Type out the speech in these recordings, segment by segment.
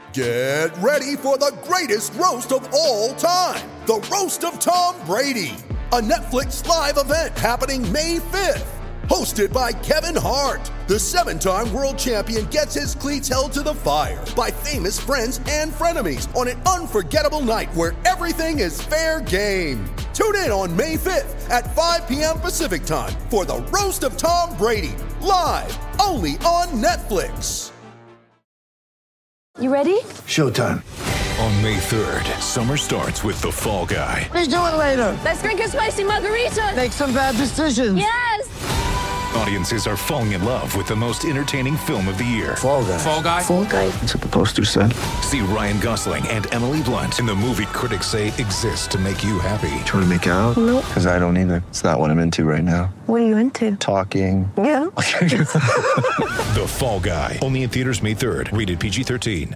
Get ready for the greatest roast of all time, the Roast of Tom Brady, a Netflix live event happening May 5th. Hosted by Kevin Hart, the 7-time world champion gets his cleats held to the fire by famous friends and frenemies on an unforgettable night where everything is fair game. Tune in on May 5th at 5 p.m. Pacific time for the Roast of Tom Brady, live only on Netflix. You ready? Showtime. On May 3rd, summer starts with The Fall Guy. Let's do it later. Let's drink a spicy margarita. Make some bad decisions. Yes! Audiences are falling in love with the most entertaining film of the year. Fall Guy. Fall Guy? Fall Guy. That's what the poster said. See Ryan Gosling and Emily Blunt in the movie critics say exists to make you happy. Trying to make it out? Nope. Because I don't either. It's not what I'm into right now. What are you into? Talking. Yeah. The Fall Guy. Only in theaters May 3rd. Rated PG-13.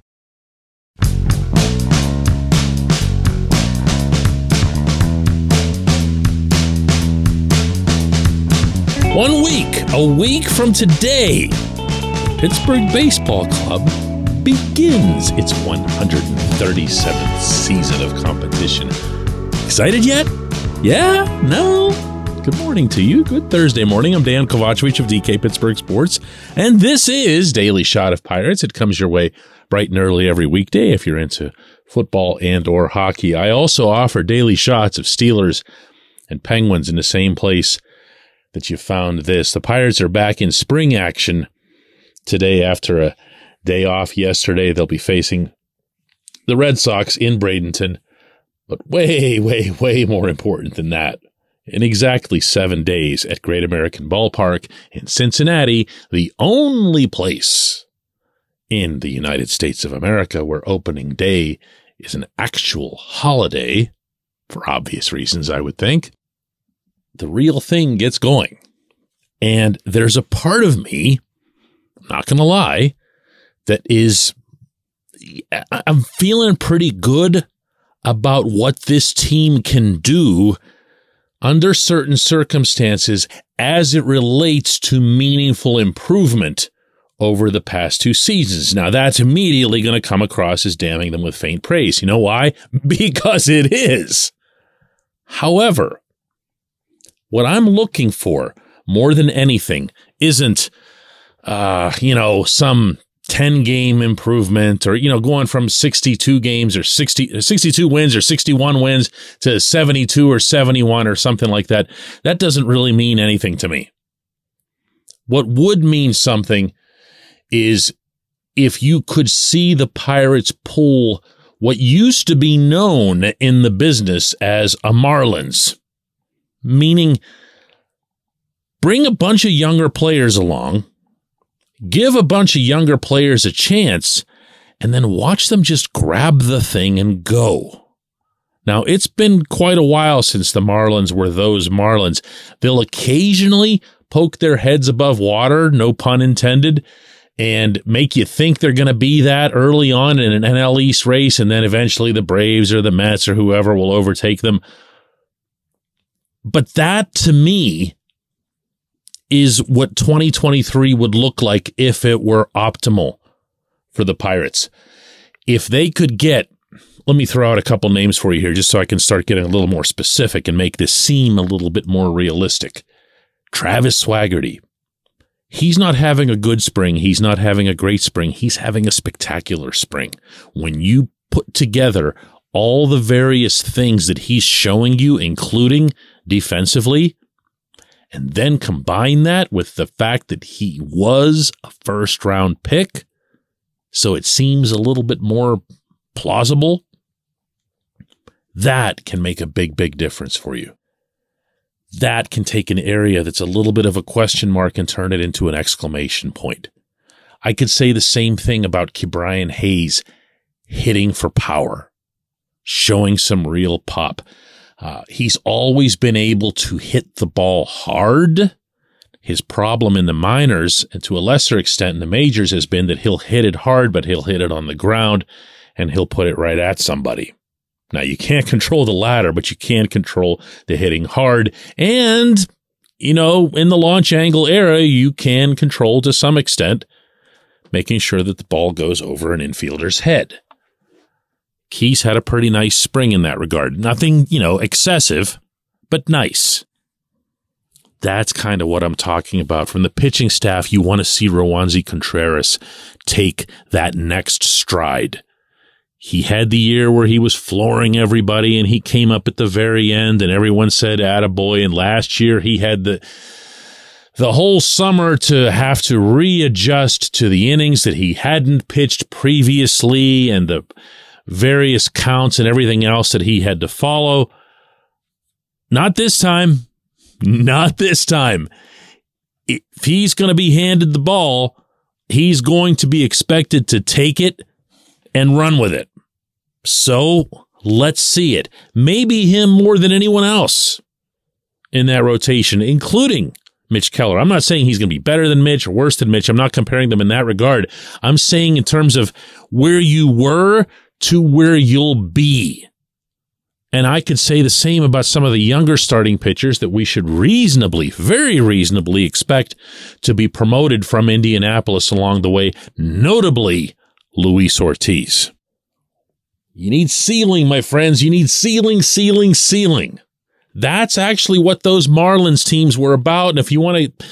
A week from today, Pittsburgh Baseball Club begins its 137th season of competition. Excited yet? Yeah? No? Good morning to you. Good Thursday morning. I'm Dan Kovacevic of DK Pittsburgh Sports, and this is Daily Shot of Pirates. It comes your way bright and early every weekday if you're into football and or hockey. I also offer daily shots of Steelers and Penguins in the same place that you found this. The Pirates are back in spring action today after a day off yesterday. They'll be facing the Red Sox in Bradenton, but way more important than that, in exactly 7 days at Great American Ballpark in Cincinnati, the only place in the United States of America where opening day is an actual holiday, for obvious reasons, I would think. The real thing gets going. And there's a part of me, I'm not going to lie, I'm feeling pretty good about what this team can do under certain circumstances as it relates to meaningful improvement over the past 2 seasons. Now, that's immediately going to come across as damning them with faint praise. You know why? Because it is. However, what I'm looking for more than anything isn't, some 10-game improvement or, going from 62 games or 62 wins or 61 wins to 72 or 71 or something like that. That doesn't really mean anything to me. What would mean something is if you could see the Pirates pull what used to be known in the business as a Marlins. Meaning, bring a bunch of younger players along, give a bunch of younger players a chance, and then watch them just grab the thing and go. Now, it's been quite a while since the Marlins were those Marlins. They'll occasionally poke their heads above water, no pun intended, and make you think they're going to be that early on in an NL East race, and then eventually the Braves or the Mets or whoever will overtake them. But that, to me, is what 2023 would look like if it were optimal for the Pirates. If they could get, let me throw out a couple names for you here just so I can start getting a little more specific and make this seem a little bit more realistic. Travis Swaggerty. He's not having a good spring. He's not having a great spring. He's having a spectacular spring. When you put together all the various things that he's showing you, including defensively, and then combine that with the fact that he was a first-round pick, so it seems a little bit more plausible, that can make a big difference for you. That can take an area that's a little bit of a question mark and turn it into an exclamation point. I could say the same thing about Ke'Bryan Hayes hitting for power, showing some real pop. He's always been able to hit the ball hard. His problem in the minors, and to a lesser extent in the majors, has been that he'll hit it hard, but he'll hit it on the ground, and he'll put it right at somebody. Now, you can't control the latter, but you can control the hitting hard. And, in the launch angle era, you can control to some extent making sure that the ball goes over an infielder's head. Key's had a pretty nice spring in that regard. Nothing, excessive, but nice. That's kind of what I'm talking about. From the pitching staff, you want to see Roansy Contreras take that next stride. He had the year where he was flooring everybody, and he came up at the very end, and everyone said, attaboy. And last year, he had the whole summer to have to readjust to the innings that he hadn't pitched previously and the various counts and everything else that he had to follow. Not this time. Not this time. If he's going to be handed the ball, he's going to be expected to take it and run with it. So let's see it. Maybe him more than anyone else in that rotation, including Mitch Keller. I'm not saying he's going to be better than Mitch or worse than Mitch. I'm not comparing them in that regard. I'm saying in terms of where you were to where you'll be. And I could say the same about some of the younger starting pitchers that we should reasonably, very reasonably expect to be promoted from Indianapolis along the way, notably Luis Ortiz. You need ceiling, my friends. You need ceiling, ceiling, ceiling. That's actually what those Marlins teams were about. And if you want to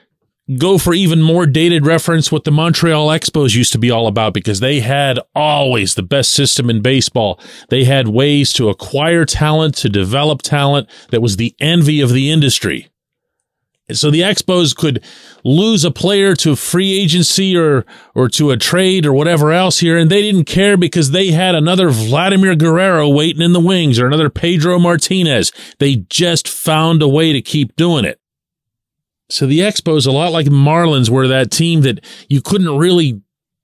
go for even more dated reference, what the Montreal Expos used to be all about, because they had always the best system in baseball. They had ways to acquire talent, to develop talent that was the envy of the industry. And so the Expos could lose a player to free agency or to a trade or whatever else here, and they didn't care because they had another Vladimir Guerrero waiting in the wings or another Pedro Martinez. They just found a way to keep doing it. So the Expos, a lot like Marlins, were that team that you couldn't really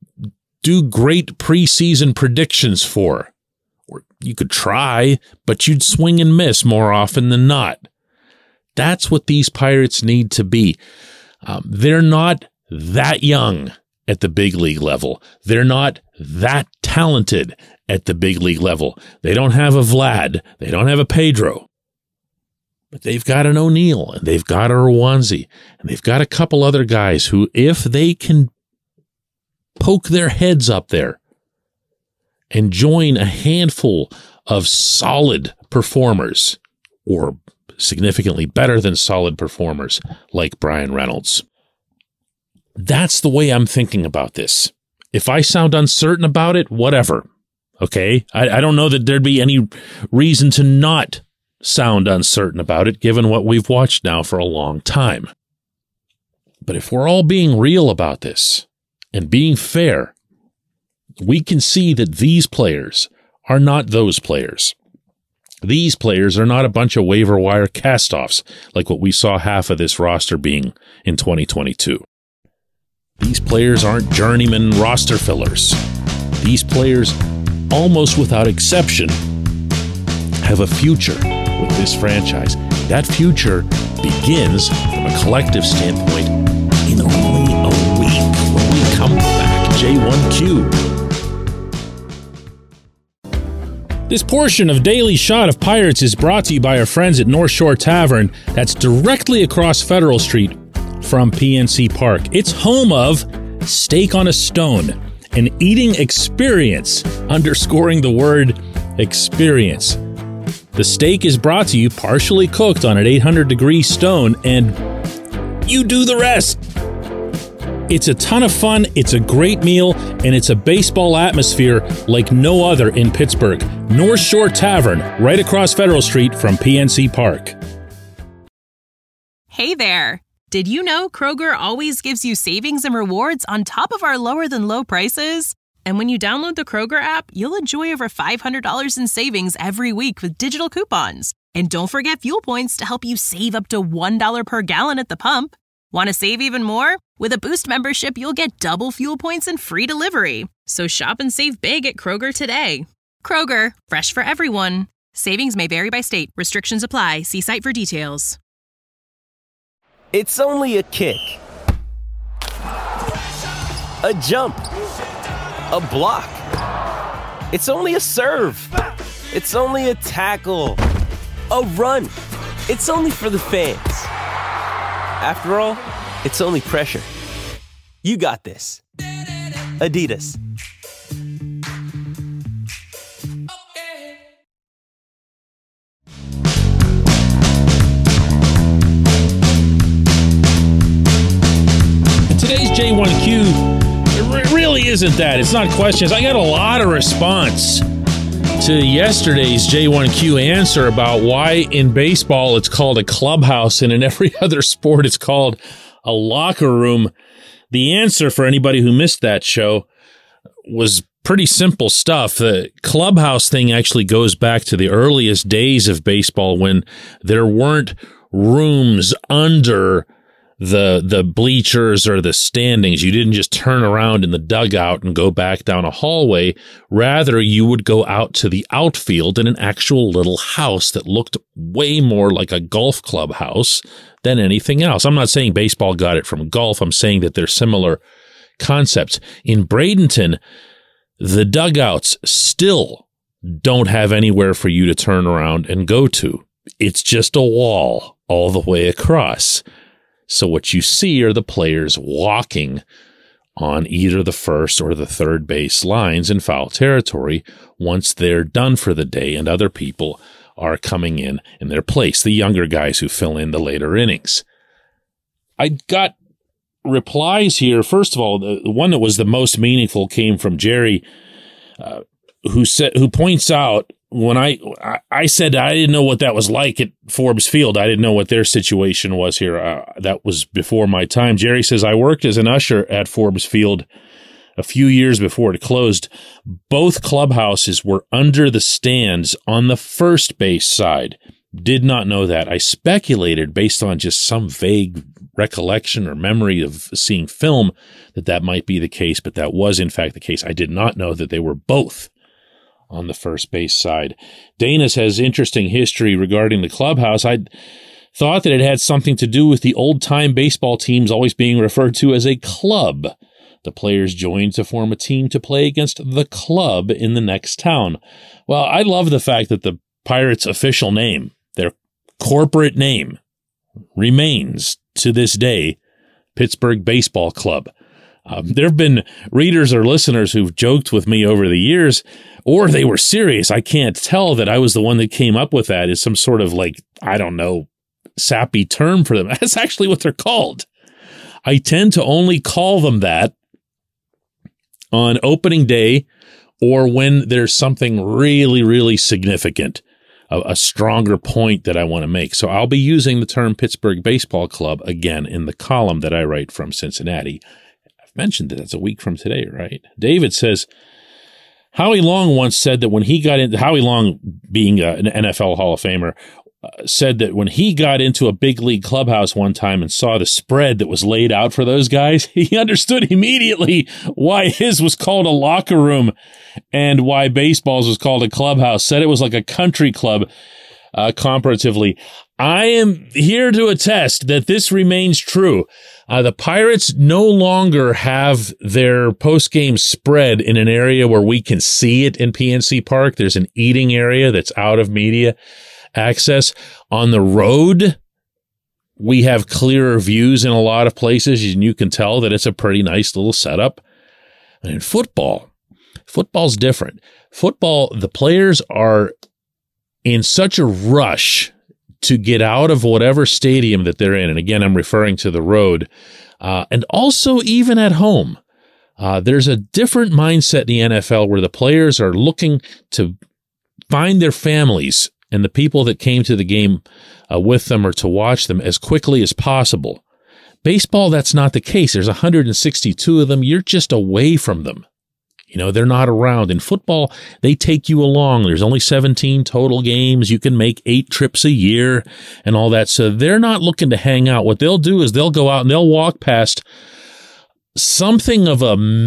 do great preseason predictions for. Or you could try, but you'd swing and miss more often than not. That's what these Pirates need to be. They're not that young at the big league level. They're not that talented at the big league level. They don't have a Vlad. They don't have a Pedro. But they've got an O'Neill, and they've got a Roansy, and they've got a couple other guys who, if they can poke their heads up there and join a handful of solid performers, or significantly better than solid performers like Brian Reynolds. That's the way I'm thinking about this. If I sound uncertain about it, whatever. Okay? I don't know that there'd be any reason to not sound uncertain about it, given what we've watched now for a long time. But if we're all being real about this and being fair, we can see that these players are not those players. These players are not a bunch of waiver wire cast-offs like what we saw half of this roster being in 2022. These players aren't journeyman roster fillers. These players, almost without exception, have a future with this franchise. That future begins, from a collective standpoint, in only a week when we come back. J1Q. This portion of Daily Shot of Pirates is brought to you by our friends at North Shore Tavern. That's directly across Federal Street from PNC Park. It's home of Steak on a Stone, an eating experience, underscoring the word experience. The steak is brought to you partially cooked on an 800-degree stone, and you do the rest. It's a ton of fun, it's a great meal, and it's a baseball atmosphere like no other in Pittsburgh. North Shore Tavern, right across Federal Street from PNC Park. Hey there! Did you know Kroger always gives you savings and rewards on top of our lower-than-low prices? And when you download the Kroger app, you'll enjoy over $500 in savings every week with digital coupons. And don't forget fuel points to help you save up to $1 per gallon at the pump. Want to save even more? With a Boost membership, you'll get double fuel points and free delivery. So shop and save big at Kroger today. Kroger, fresh for everyone. Savings may vary by state. Restrictions apply. See site for details. It's only a kick. A jump. A block. It's only a serve. It's only a tackle. A run. It's only for the fans. After all, it's only pressure. You got this. Adidas. Today's J1Q, it really isn't that. It's not questions. I got a lot of response to yesterday's J1Q answer about why in baseball it's called a clubhouse and in every other sport it's called a locker room. The answer for anybody who missed that show was pretty simple stuff. The clubhouse thing actually goes back to the earliest days of baseball when there weren't rooms under the bleachers or the standings. You didn't just turn around in the dugout and go back down a hallway. Rather, you would go out to the outfield in an actual little house that looked way more like a golf club house than anything else. I'm not saying baseball got it from golf. I'm saying that they're similar concepts. In Bradenton, the dugouts still don't have anywhere for you to turn around and go to. It's just a wall all the way across. So what you see are the players walking on either the first or the third base lines in foul territory once they're done for the day and other people are coming in their place, the younger guys who fill in the later innings. I got replies here. First of all, the one that was the most meaningful came from Jerry, who points out, when I said I didn't know what that was like at Forbes Field, I didn't know what their situation was here. That was before my time. Jerry says, I worked as an usher at Forbes Field a few years before it closed. Both clubhouses were under the stands on the first base side. Did not know that. I speculated based on just some vague recollection or memory of seeing film that might be the case, but that was in fact the case. I did not know that they were both on the first base side. Dana's has interesting history regarding the clubhouse. I thought that it had something to do with the old-time baseball teams always being referred to as a club. The players joined to form a team to play against the club in the next town. Well, I love the fact that the Pirates' official name, their corporate name, remains to this day Pittsburgh Baseball Club. There have been readers or listeners who've joked with me over the years, or they were serious. I can't tell that I was the one that came up with that as some sort of sappy term for them. That's actually what they're called. I tend to only call them that on opening day or when there's something really, really significant, a stronger point that I want to make. So I'll be using the term Pittsburgh Baseball Club again in the column that I write from Cincinnati. Mentioned that it's a week from today, right? David says, Howie Long once said that when he got into, Howie Long being an NFL Hall of Famer, said that when he got into a big league clubhouse one time and saw the spread that was laid out for those guys, he understood immediately why his was called a locker room and why baseball's was called a clubhouse. Said it was like a country club comparatively. I am here to attest that this remains true. The Pirates no longer have their post-game spread in an area where we can see it in PNC Park. There's an eating area that's out of media access. On the road, we have clearer views in a lot of places, and you can tell that it's a pretty nice little setup. And in football's different. Football, the players are in such a rush to get out of whatever stadium that they're in. And again, I'm referring to the road. And also even at home, there's a different mindset in the NFL where the players are looking to find their families and the people that came to the game with them or to watch them as quickly as possible. Baseball, that's not the case. There's 162 of them. You're just away from them. They're not around. In football, they take you along. There's only 17 total games. You can make 8 trips a year and all that. So they're not looking to hang out. What they'll do is they'll go out and they'll walk past something of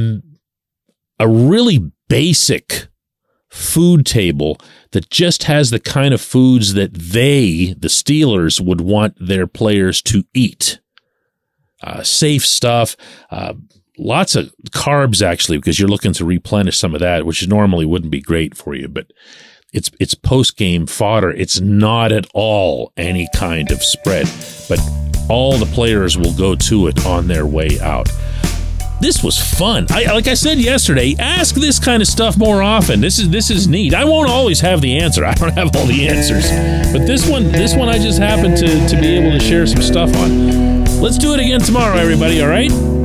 a really basic food table that just has the kind of foods that the Steelers, would want their players to eat. Safe stuff, lots of carbs, actually, because you're looking to replenish some of that, which normally wouldn't be great for you, but it's post-game fodder. It's not at all any kind of spread, but all the players will go to it on their way out. This was fun. Like I said yesterday, ask this kind of stuff more often. This is neat. I won't always have the answer. I don't have all the answers. But this one I just happened to be able to share some stuff on. Let's do it again tomorrow, everybody, all right?